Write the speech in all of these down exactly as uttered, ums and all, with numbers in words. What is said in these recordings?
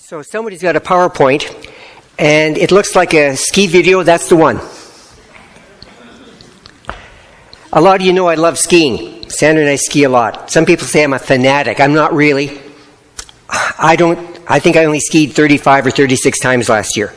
So somebody's got a PowerPoint, and it looks like a ski video. That's the one. A lot of you know I love skiing. Sandra and I ski a lot. Some people say I'm a fanatic. I'm not really. I don't. I think I only skied thirty-five or thirty-six times last year.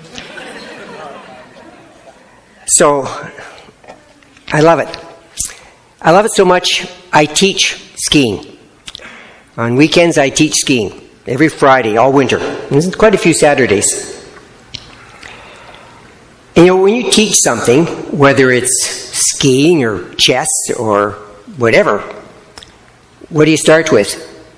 So I love it. I love it so much, I teach skiing. On weekends, I teach skiing. Every Friday, all winter. There's quite a few Saturdays. And you know, when you teach something, whether it's skiing or chess or whatever, what do you start with?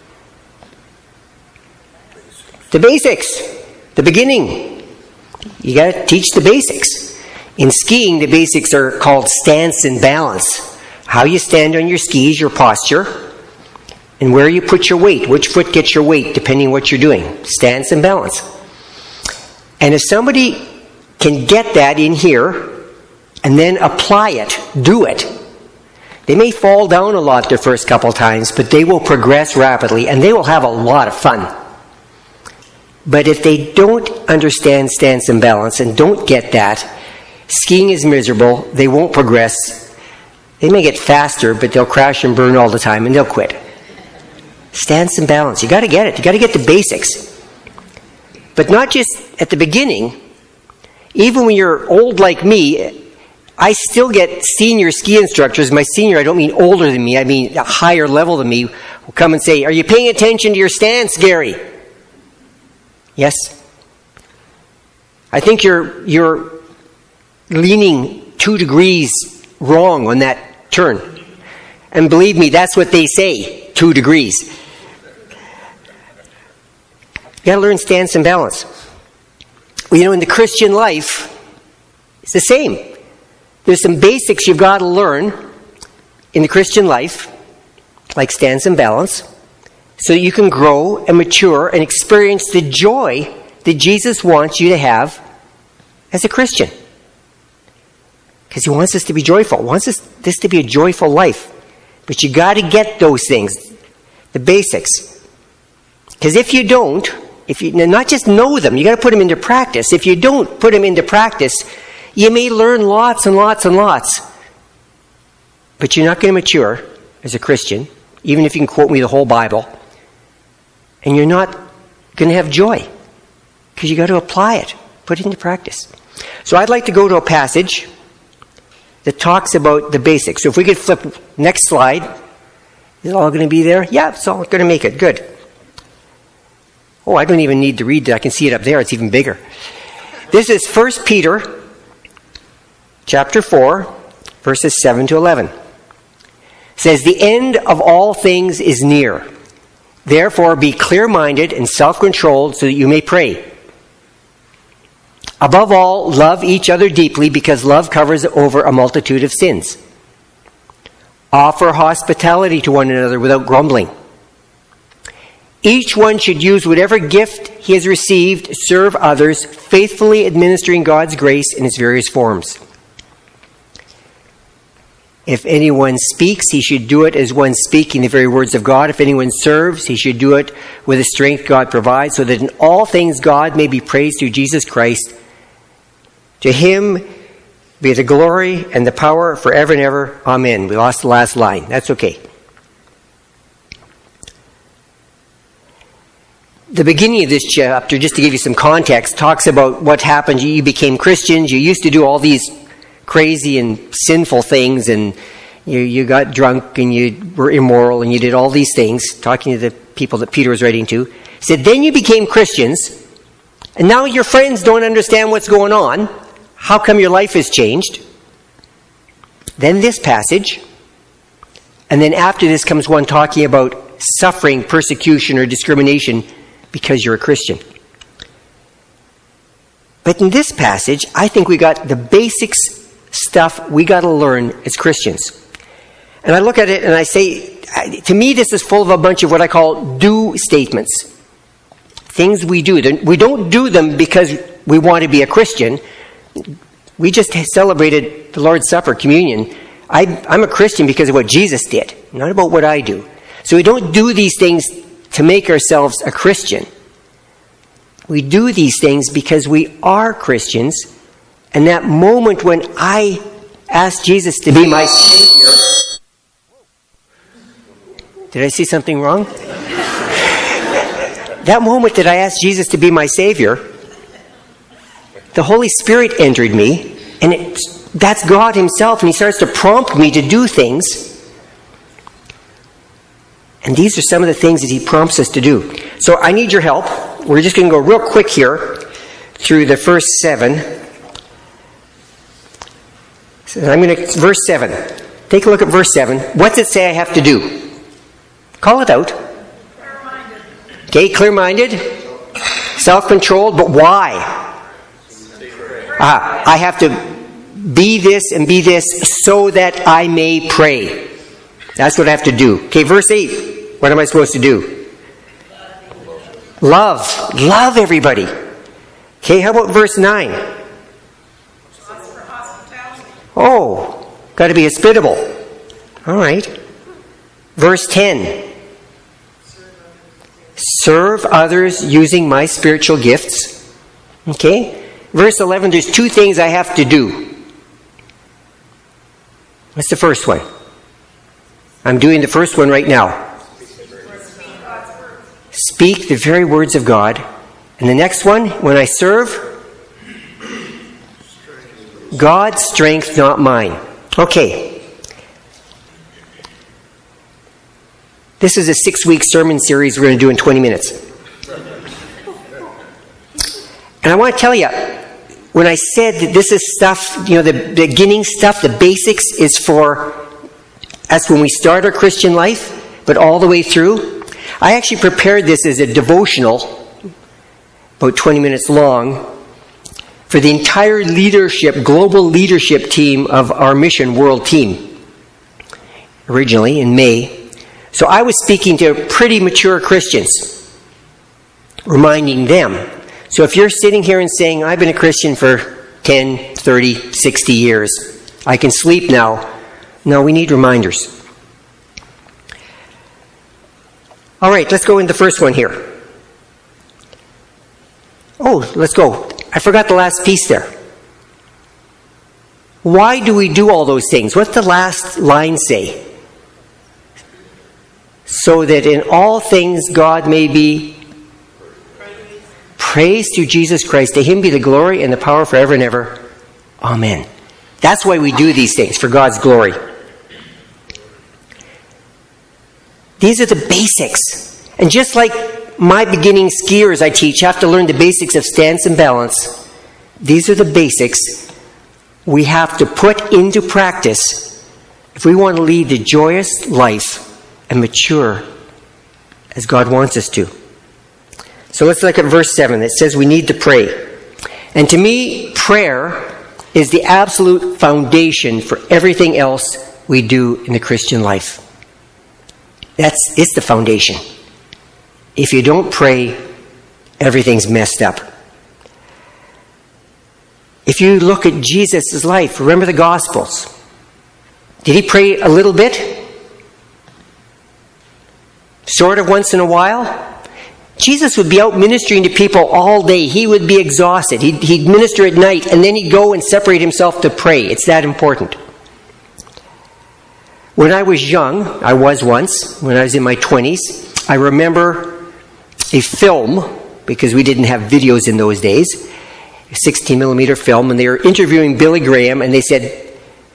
The basics. The beginning. You got to teach the basics. In skiing, the basics are called stance and balance. How you stand on your skis, your posture, and where you put your weight. Which foot gets your weight, depending on what you're doing. Stance and balance. And if somebody can get that in here, and then apply it, do it, they may fall down a lot the first couple times, but they will progress rapidly, and they will have a lot of fun. But if they don't understand stance and balance, and don't get that, skiing is miserable, they won't progress. They may get faster, but they'll crash and burn all the time, and they'll quit. Stance and balance. You got to get it. You got to get the basics. But not just at the beginning. Even when you're old like me, I still get senior ski instructors. My senior, I don't mean older than me. I mean a higher level than me. Will come and say, "Are you paying attention to your stance, Gary?" Yes. I think you're you're leaning two degrees wrong on that turn. And believe me, that's what they say, two degrees. You got to learn stance and balance. Well, you know, in the Christian life, it's the same. There's some basics you've got to learn in the Christian life, like stance and balance, so that you can grow and mature and experience the joy that Jesus wants you to have as a Christian. Because he wants us to be joyful. He wants us, this to be a joyful life. But you got to get those things, the basics. Because if you don't, if you not just know them, you got to put them into practice. If you don't put them into practice, you may learn lots and lots and lots. But you're not going to mature as a Christian, even if you can quote me the whole Bible. And you're not going to have joy. Because you got to apply it, put it into practice. So I'd like to go to a passage that talks about the basics. So if we could flip next slide. Is it all going to be there? Yeah, it's all going to make it. Good. Oh, I don't even need to read it. I can see it up there. It's even bigger. This is First Peter chapter four, verses seven to eleven. It says, "The end of all things is near. Therefore be clear-minded and self-controlled so that you may pray. Above all, love each other deeply, because love covers over a multitude of sins. Offer hospitality to one another without grumbling. Each one should use whatever gift he has received to serve others, faithfully administering God's grace in its various forms. If anyone speaks, he should do it as one speaking the very words of God. If anyone serves, he should do it with the strength God provides, so that in all things God may be praised through Jesus Christ. To him be the glory and the power forever and ever. Amen." We lost the last line. That's okay. The beginning of this chapter, just to give you some context, talks about what happened. You became Christians. You used to do all these crazy and sinful things, and you, you got drunk, and you were immoral, and you did all these things, talking to the people that Peter was writing to. He said, then you became Christians, and now your friends don't understand what's going on. How come your life has changed? Then this passage, and then after this comes one talking about suffering, persecution, or discrimination because you're a Christian. But in this passage, I think we got the basics stuff we got to learn as Christians. And I look at it and I say, to me, this is full of a bunch of what I call do statements. Things we do. We don't do them because we want to be a Christian. We just celebrated the Lord's Supper, communion. I, I'm a Christian because of what Jesus did, not about what I do. So we don't do these things to make ourselves a Christian. We do these things because we are Christians. And that moment when I asked Jesus to be my Savior... Did I see something wrong? That moment that I asked Jesus to be my Savior, the Holy Spirit entered me, and it, that's God Himself, and He starts to prompt me to do things. And these are some of the things that He prompts us to do. So I need your help. We're just going to go real quick here through the first seven. So I'm going to, verse seven. Take a look at verse seven. What's it say I have to do? Call it out. Clear-minded. Okay, clear-minded, self-controlled, but why? Ah, I have to be this and be this so that I may pray. That's what I have to do. Okay, verse eight. What am I supposed to do? Love. Love everybody. Okay, how about verse nine? Oh, got to be hospitable. All right. Verse ten. Serve others using my spiritual gifts. Okay? Verse eleven, there's two things I have to do. What's the first one? I'm doing the first one right now. Speak the very words of God. And the next one, when I serve, God's strength, not mine. Okay. This is a six-week sermon series we're going to do in twenty minutes. And I want to tell you, when I said that this is stuff, you know, the beginning stuff, the basics is for us when we start our Christian life, but all the way through. I actually prepared this as a devotional, about twenty minutes long, for the entire leadership, global leadership team of our Mission World team, originally in May. So I was speaking to pretty mature Christians, reminding them. So if you're sitting here and saying, I've been a Christian for ten, thirty, sixty years, I can sleep now. No, we need reminders. All right, let's go into the first one here. Oh, let's go. I forgot the last piece there. Why do we do all those things? What's the last line say? So that in all things God may be praised through Jesus Christ. To Him be the glory and the power forever and ever. Amen. That's why we do these things, for God's glory. These are the basics. And just like my beginning skiers I teach have to learn the basics of stance and balance, these are the basics we have to put into practice if we want to lead the joyous life and mature as God wants us to. So let's look at verse seven. It says we need to pray. And to me, prayer is the absolute foundation for everything else we do in the Christian life. That's it's the foundation. If you don't pray, everything's messed up. If you look at Jesus' life, remember the Gospels. Did He pray a little bit? Sort of once in a while? Jesus would be out ministering to people all day. He would be exhausted. He'd, he'd minister at night, and then he'd go and separate himself to pray. It's that important. When I was young, I was once, when I was in my twenties, I remember a film, because we didn't have videos in those days, a sixteen millimeter film, and they were interviewing Billy Graham, and they said,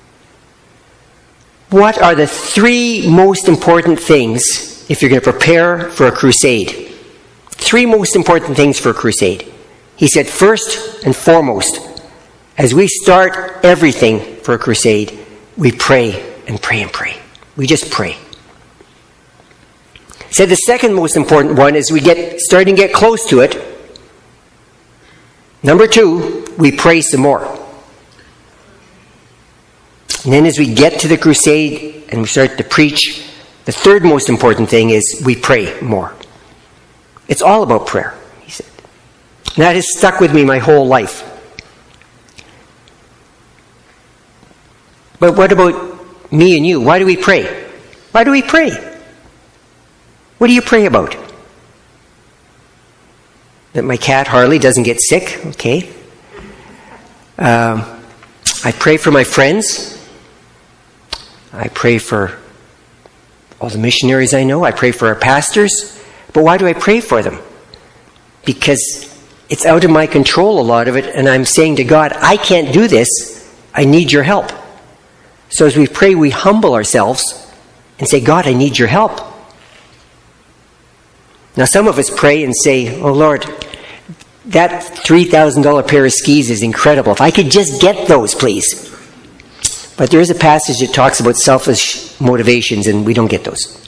what are the three most important things if you're going to prepare for a crusade? Three most important things for a crusade. He said, first and foremost, as we start everything for a crusade, we pray and pray and pray. We just pray. He said the second most important one is we get starting to get close to it. Number two, we pray some more. And then as we get to the crusade and we start to preach, the third most important thing is we pray more. It's all about prayer, he said. And that has stuck with me my whole life. But what about me and you? Why do we pray? Why do we pray? What do you pray about? that my cat Harley doesn't get sick. Okay. Um, I pray for my friends. I pray for all the missionaries I know. I pray for our pastors. But why do I pray for them? Because it's out of my control, a lot of it, and I'm saying to God, I can't do this. I need your help. So as we pray, we humble ourselves and say, God, I need your help. Now, some of us pray and say, oh, Lord, that three thousand dollars pair of skis is incredible. If I could just get those, please. But there is a passage that talks about selfish motivations, and we don't get those.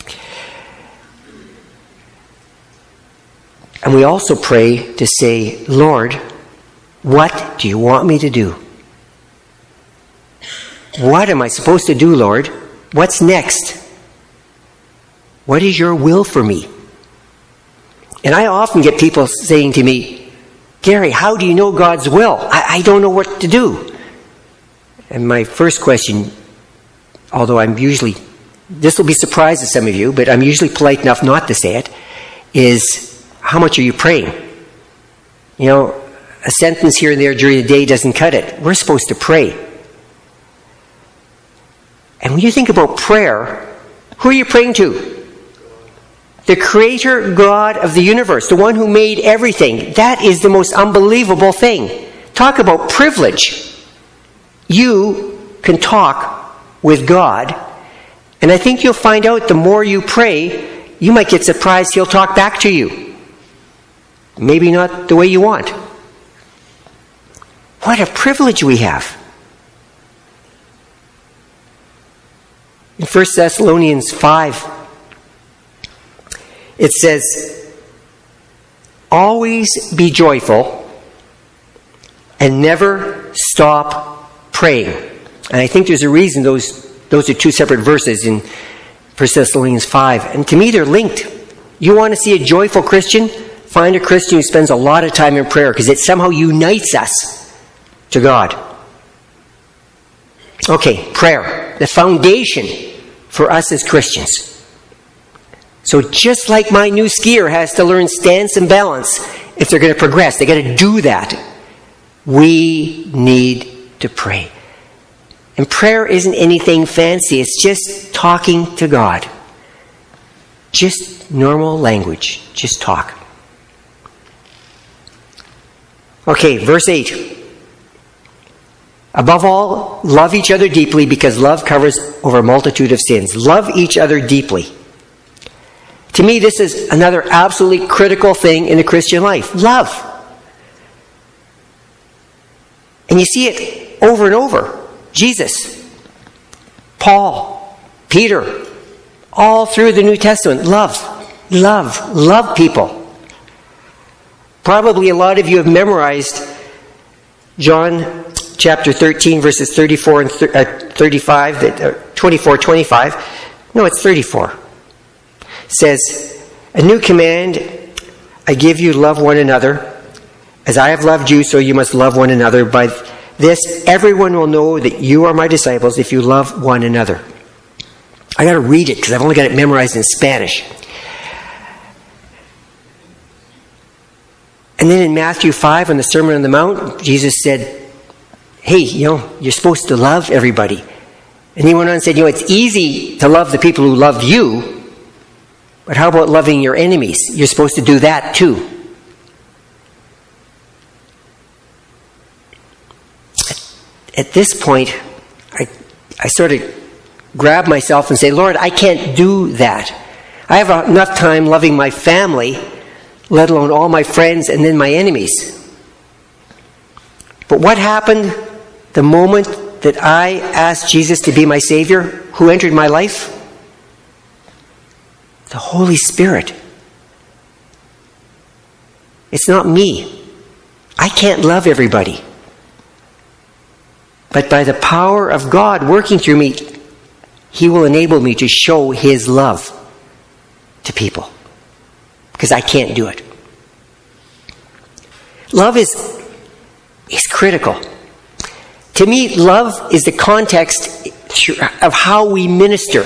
And we also pray to say, Lord, what do you want me to do? What am I supposed to do, Lord? What's next? What is your will for me? And I often get people saying to me, Gary, how do you know God's will? I, I don't know what to do. And my first question, although I'm usually, this will be a surprise to some of you, but I'm usually polite enough not to say it, is how much are you praying? You know, a sentence here and there during the day doesn't cut it. We're supposed to pray. And when you think about prayer, who are you praying to? The Creator God of the universe, the one who made everything. That is the most unbelievable thing. Talk about privilege. You can talk with God, and I think you'll find out the more you pray, you might get surprised He'll talk back to you. Maybe not the way you want. What a privilege we have. In First Thessalonians five, it says, always be joyful and never stop praying. And I think there's a reason those, those are two separate verses in First Thessalonians five. And to me, they're linked. You want to see a joyful Christian? Find a Christian who spends a lot of time in prayer, because it somehow unites us to God. Okay, prayer. The foundation for us as Christians. So just like my new skier has to learn stance and balance if they're going to progress, they got to do that. We need to pray. And prayer isn't anything fancy. It's just talking to God. Just normal language. Just talk. Okay, verse eight. Above all, love each other deeply, because love covers over a multitude of sins. Love each other deeply. To me, this is another absolutely critical thing in the Christian life. Love. And you see it over and over. Jesus, Paul, Peter, all through the New Testament. Love, love, love people. Probably a lot of you have memorized John chapter thirteen, verses thirty-four and thirty-five, uh, twenty-four, twenty-five. No, it's thirty-four. It says, a new command I give you, love one another. As I have loved you, so you must love one another. By this, everyone will know that you are my disciples if you love one another. I got to read it because I've only got it memorized in Spanish. And then in Matthew five, on the Sermon on the Mount, Jesus said, hey, you know, you're supposed to love everybody. And he went on and said, you know, it's easy to love the people who love you, but how about loving your enemies? You're supposed to do that too. At this point, I, I sort of grab myself and say, Lord, I can't do that. I have enough time loving my family, let alone all my friends and then my enemies. But what happened the moment that I asked Jesus to be my Savior? Who entered my life? The Holy Spirit. It's not me. I can't love everybody. But by the power of God working through me, He will enable me to show His love to people. Because I can't do it. Love is, is critical. To me, love is the context of how we minister.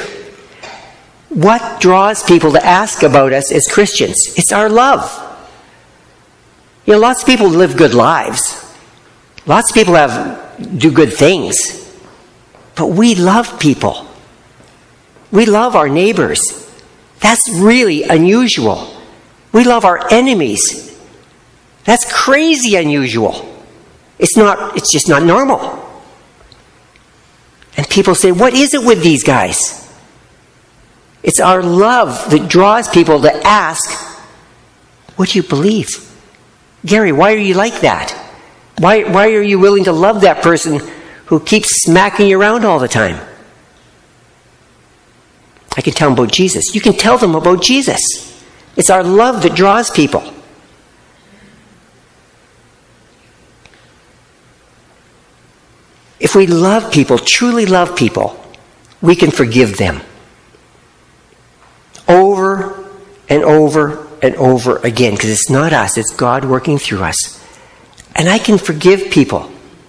What draws people to ask about us as Christians? It's our love. You know, lots of people live good lives. Lots of people have do good things. But we love people. We love our neighbors. That's really unusual. We love our enemies. That's crazy unusual. It's not, it's just not normal. And people say, what is it with these guys? It's our love that draws people to ask, what do you believe? Gary, why are you like that? Why, why are you willing to love that person who keeps smacking you around all the time? I can tell them about Jesus. You can tell them about Jesus. It's our love that draws people. If we love people, truly love people, we can forgive them. Over and over and over again. Because it's not us, it's God working through us. And I can forgive people.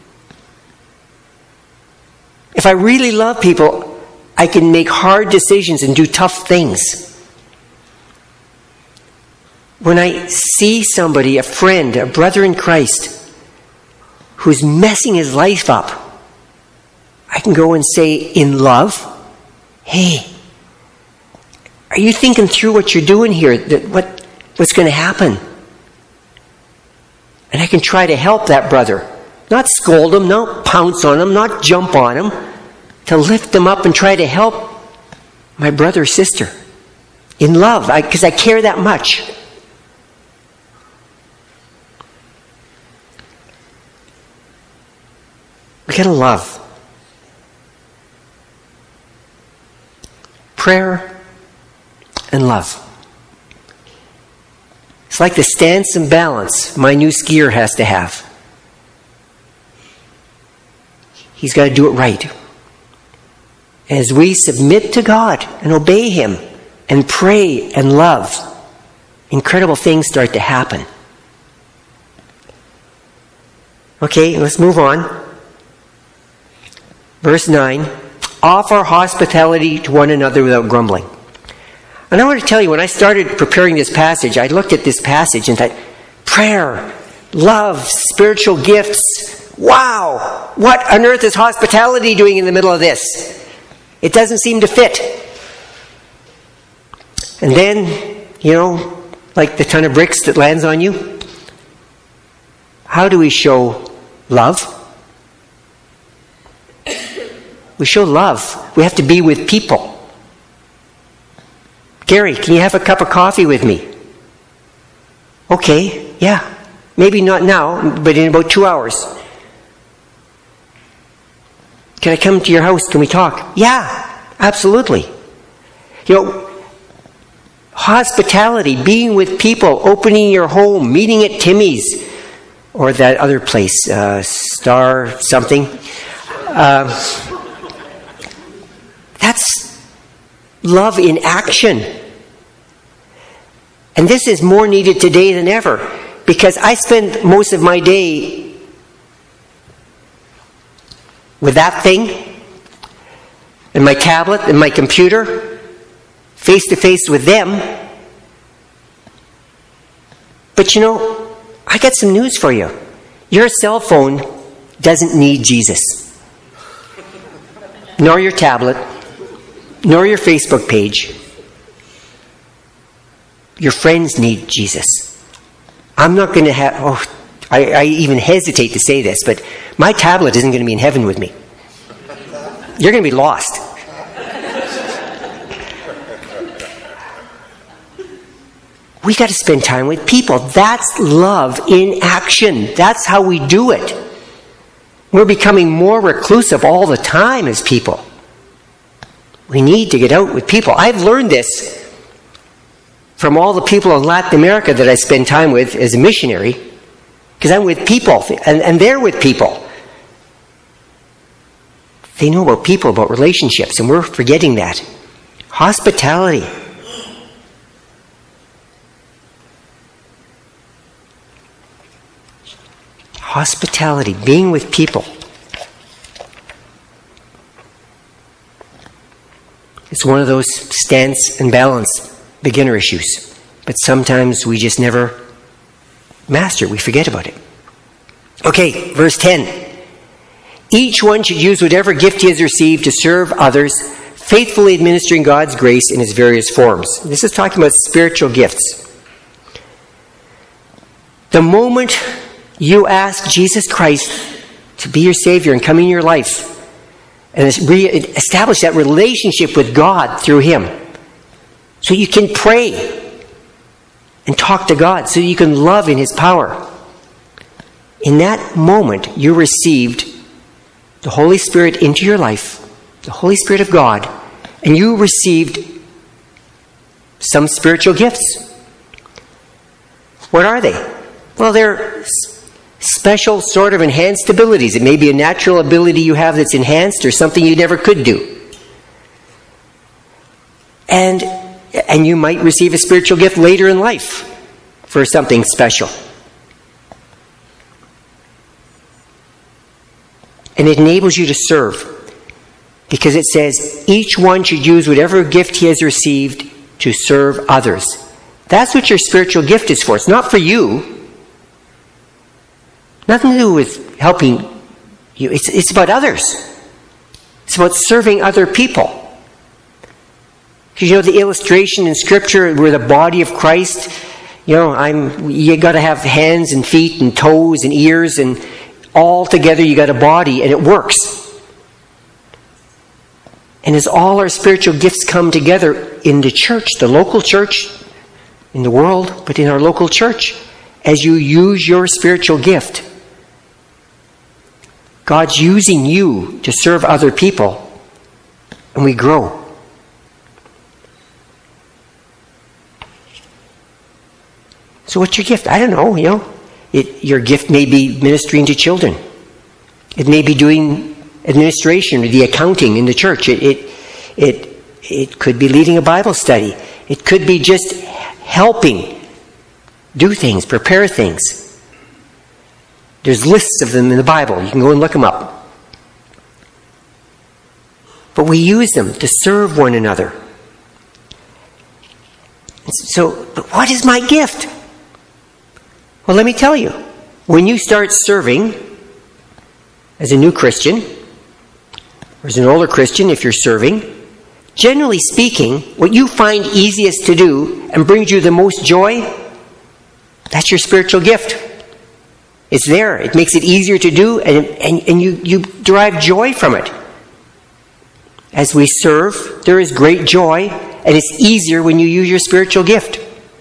If I really love people, I can make hard decisions and do tough things. When I see somebody, a friend, a brother in Christ, who's messing his life up, I can go and say in love, hey, are you thinking through what you're doing here? That what, what's going to happen? And I can try to help that brother. Not scold him, not pounce on him, not jump on him. To lift them up and try to help my brother or sister. In love, because I, I care that much. We gotta love. Prayer and love. It's like the stance and balance my new skier has to have. He's got to do it right. As we submit to God and obey Him and pray and love, incredible things start to happen. Okay, let's move on. Verse nine. Offer hospitality to one another without grumbling. And I want to tell you, when I started preparing this passage, I looked at this passage and thought, prayer, love, spiritual gifts. Wow! What on earth is hospitality doing in the middle of this? It doesn't seem to fit. And then, you know, like the ton of bricks that lands on you, how do we show love? We show love. We have to be with people. Gary, can you have a cup of coffee with me? Okay, yeah. Maybe not now, but in about two hours. Can I come to your house? Can we talk? Yeah, absolutely. You know, hospitality, being with people, opening your home, meeting at Timmy's, or that other place, uh, Star something. Uh, that's love in action. And this is more needed today than ever, because I spend most of my day with that thing, and my tablet, and my computer, face to face with them. But you know, I got some news for you. Your cell phone doesn't need Jesus. Nor your tablet, nor your Facebook page. Your friends need Jesus. I'm not going to have... Oh, I, I even hesitate to say this, but my tablet isn't going to be in heaven with me. You're going to be lost. We got to spend time with people. That's love in action. That's how we do it. We're becoming more reclusive all the time as people. We need to get out with people. I've learned this from all the people in Latin America that I spend time with as a missionary, because I'm with people, and, and they're with people. They know about people, about relationships, and we're forgetting that. Hospitality. Hospitality, being with people. It's one of those stance and balance beginner issues. But sometimes we just never master. We forget about it. Okay, verse ten. Each one should use whatever gift he has received to serve others, faithfully administering God's grace in its various forms. This is talking about spiritual gifts. The moment you ask Jesus Christ to be your Savior and come in your life and establish that relationship with God through Him, so you can pray and talk to God, so you can love in His power. In that moment, you received the Holy Spirit into your life, the Holy Spirit of God, and you received some spiritual gifts. What are they? Well, they're special sort of enhanced abilities. It may be a natural ability you have that's enhanced or something you never could do. And, and you might receive a spiritual gift later in life for something special. And it enables you to serve, because it says each one should use whatever gift he has received to serve others. That's what your spiritual gift is for. It's not for you. Nothing to do with helping you. It's, it's about others. It's about serving other people. Because you know the illustration in Scripture, we're the body of Christ. You know, I'm. You got to have hands and feet and toes and ears, and all together you got a body, and it works. And as all our spiritual gifts come together in the church, the local church, in the world, but in our local church, as you use your spiritual gift, God's using you to serve other people, and we grow. So what's your gift? I don't know, you know. It, your gift may be ministering to children. It may be doing administration or the accounting in the church. It, it, it, it could be leading a Bible study. It could be just helping do things, prepare things. There's lists of them in the Bible. You can go and look them up. But we use them to serve one another. So, but what is my gift? Well, let me tell you. When you start serving as a new Christian, or as an older Christian if you're serving, generally speaking, what you find easiest to do and brings you the most joy, that's your spiritual gift. It's there. It makes it easier to do, and, and, and you, you derive joy from it. As we serve, there is great joy, and it's easier when you use your spiritual gift.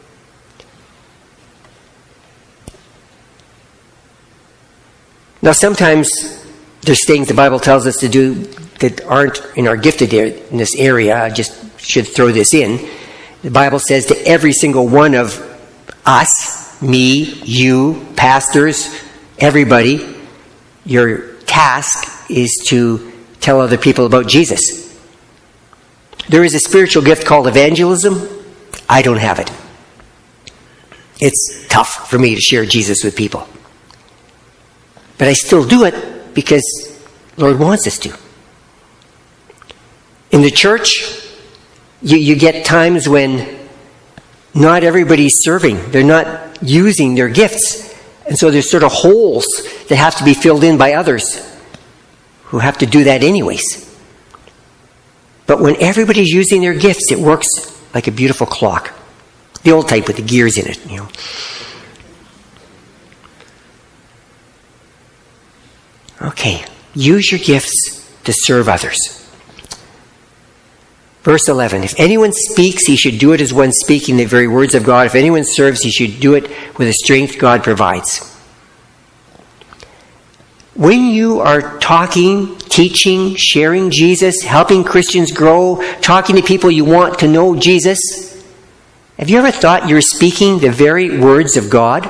Now, sometimes there's things the Bible tells us to do that aren't in our gifted area, in this area. I just should throw this in. The Bible says to every single one of us, me, you, pastors, everybody, your task is to tell other people about Jesus. There is a spiritual gift called evangelism. I don't have it. It's tough for me to share Jesus with people. But I still do it because the Lord wants us to. In the church, you, you get times when not everybody's serving. They're not using their gifts. And so there's sort of holes that have to be filled in by others who have to do that anyways. But when everybody's using their gifts, it works like a beautiful clock. The old type with the gears in it, you know. Okay, use your gifts to serve others. Verse eleven, if anyone speaks, he should do it as one speaking the very words of God. If anyone serves, he should do it with the strength God provides. When you are talking, teaching, sharing Jesus, helping Christians grow, talking to people you want to know Jesus, have you ever thought you're speaking the very words of God?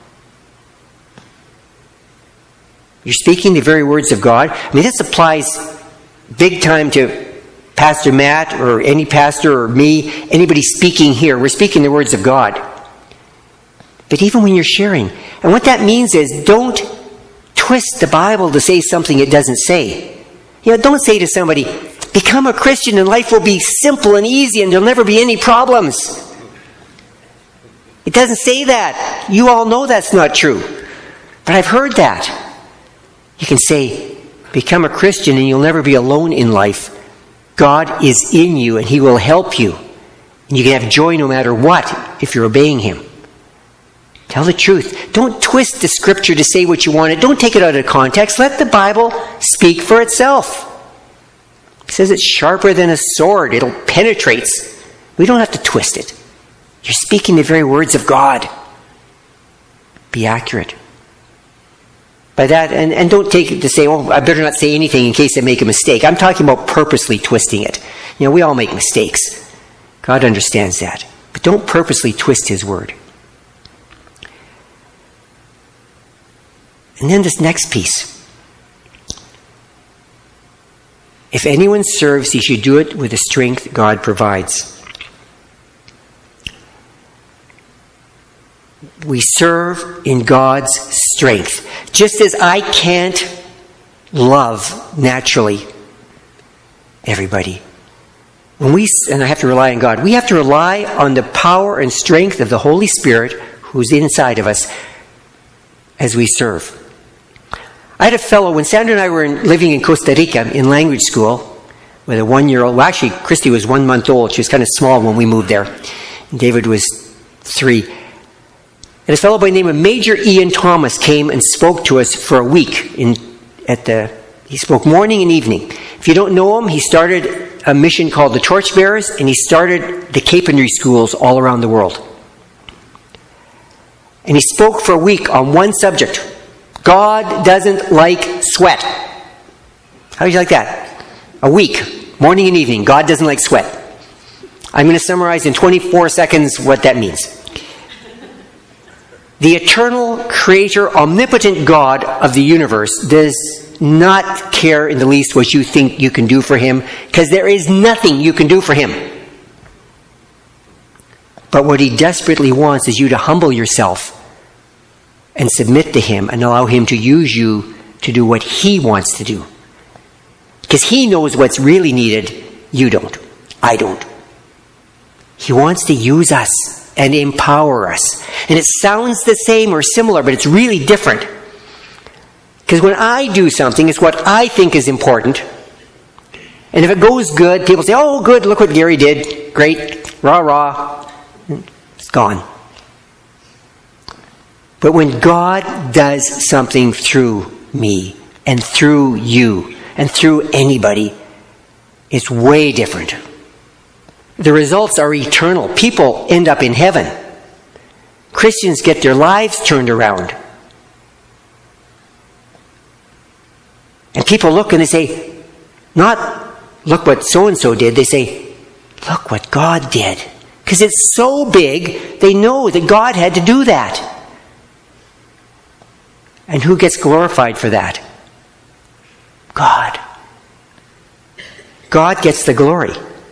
You're speaking the very words of God. I mean, this applies big time to Pastor Matt or any pastor or me, anybody speaking here. We're speaking the words of God. But even when you're sharing, and what that means is don't twist the Bible to say something it doesn't say. You know, don't say to somebody, become a Christian and life will be simple and easy and there'll never be any problems. It doesn't say that. You all know that's not true. But I've heard that. You can say, become a Christian and you'll never be alone in life. God is in you and He will help you. And you can have joy no matter what if you're obeying Him. Tell the truth. Don't twist the Scripture to say what you want it. Don't take it out of context. Let the Bible speak for itself. It says it's sharper than a sword. It'll penetrate. We don't have to twist it. You're speaking the very words of God. Be accurate. By that, and, and don't take it to say, oh, I better not say anything in case I make a mistake. I'm talking about purposely twisting it. You know, we all make mistakes. God understands that. But don't purposely twist His word. And then this next piece. If anyone serves, he should do it with the strength God provides. We serve in God's strength. Just as I can't love naturally everybody. When we, and I have to rely on God, we have to rely on the power and strength of the Holy Spirit who's inside of us as we serve. I had a fellow, when Sandra and I were in, living in Costa Rica in language school, with a one-year-old, well actually Christy was one month old, she was kind of small when we moved there, and David was three. And a fellow by the name of Major Ian Thomas came and spoke to us for a week. In at the he spoke morning and evening. If you don't know him, he started a mission called the Torchbearers, and he started the Capernry schools all around the world. And he spoke for a week on one subject. God doesn't like sweat. How do you like that? A week, morning and evening. God doesn't like sweat. I'm going to summarize in twenty-four seconds what that means. The eternal, creator, omnipotent God of the universe does not care in the least what you think you can do for Him, because there is nothing you can do for Him. But what He desperately wants is you to humble yourself and submit to Him and allow Him to use you to do what He wants to do. Because He knows what's really needed. You don't. I don't. He wants to use us and empower us. And it sounds the same or similar, but it's really different. Because when I do something, it's what I think is important. And if it goes good, people say, oh, good, look what Gary did. Great. Rah, rah. It's gone. But when God does something through me and through you and through anybody, it's way different. The results are eternal. People end up in heaven. Christians get their lives turned around. And people look and they say, not look what so-and-so did. They say, look what God did. Because it's so big, they know that God had to do that. And who gets glorified for that? God. God gets the glory.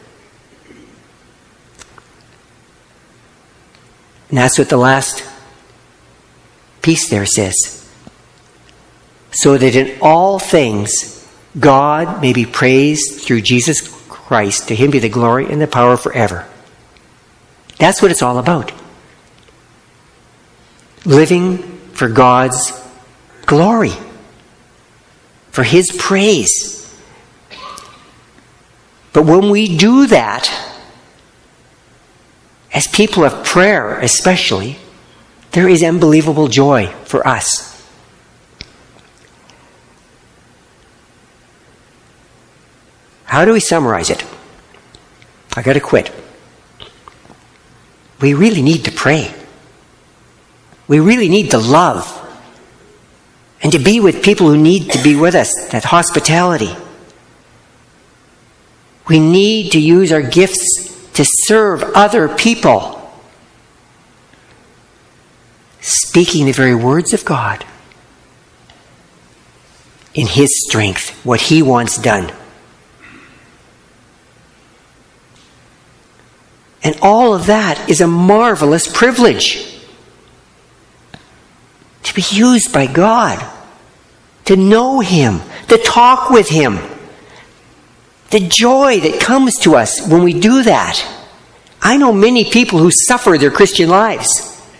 And that's what the last piece there says. So that in all things, God may be praised through Jesus Christ. To Him be the glory and the power forever. That's what it's all about. Living for God's glory. For His praise. But when we do that, as people of prayer especially, there is unbelievable joy for us. How do we summarize it? I got to quit. We really need to pray. We really need to love. And to be with people who need to be with us. That hospitality. We need to use our gifts to serve other people. Speaking the very words of God. In His strength. What He wants done. And all of that is a marvelous privilege. To be used by God. To know Him. To talk with Him. The joy that comes to us when we do that. I know many people who suffer their Christian lives.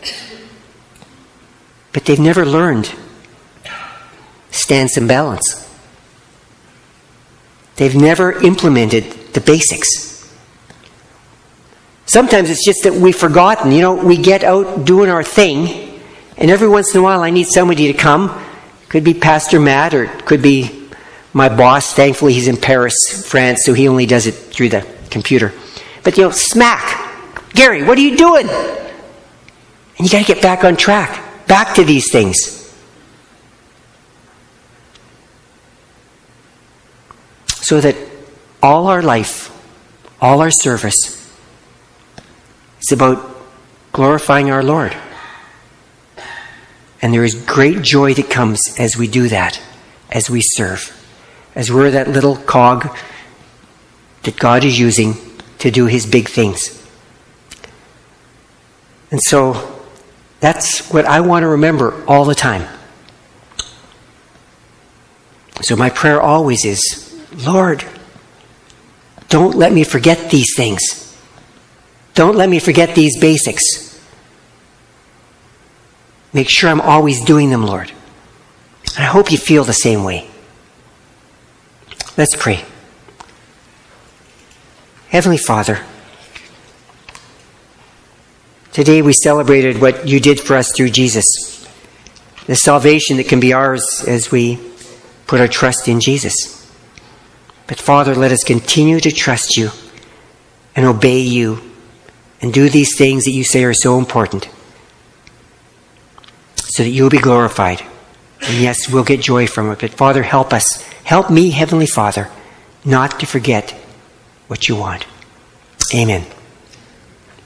but they've never learned stance and balance. They've never implemented the basics. Sometimes it's just that we've forgotten. You know, we get out doing our thing, and every once in a while I need somebody to come. Could be Pastor Matt, or it could be my boss. Thankfully, he's in Paris, France, so he only does it through the computer. But, you know, smack. Gary, what are you doing? And you got to get back on track. Back to these things. So that all our life, all our service, is about glorifying our Lord. And there is great joy that comes as we do that, as we serve, as we're that little cog that God is using to do his big things. And so that's what I want to remember all the time. So my prayer always is, Lord, don't let me forget these things. Don't let me forget these basics. Make sure I'm always doing them, Lord. And I hope you feel the same way. Let's pray. Heavenly Father, today we celebrated what you did for us through Jesus. The salvation that can be ours as we put our trust in Jesus. But Father, let us continue to trust you and obey you and do these things that you say are so important, so that you will be glorified. And yes, we'll get joy from it. But Father, help us. Help me, Heavenly Father, not to forget what you want. Amen.